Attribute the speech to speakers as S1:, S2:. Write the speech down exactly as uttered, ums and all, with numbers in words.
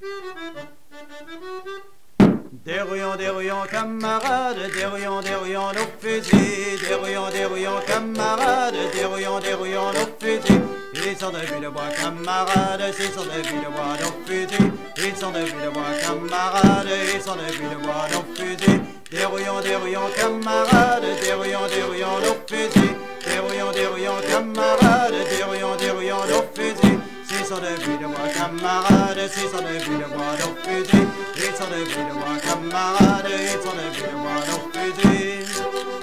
S1: Dérouillons, dérouillons, camarades, dérouillons, dérouillons nos fusils. Dérouillons, dérouillons, camarades, dérouillons, dérouillons nos fusils. Ils sont de Villebois, camarades, ils sont de Villebois, nos fusils. Ils sont de Villebois, camarades, ils sont de Villebois, nos fusils. Dérouillons, dérouillons, camarades, dérouillons, dérouillons nos fusils. Dérouillons, dérouillons, camarades, dérouillons, dérouillons nos fusils. Ils sont de Villebois, camarades, ils sont de Villebois, nos fusils. Ils sont de Villebois, camarades, ils sont de Villebois, nos fusils.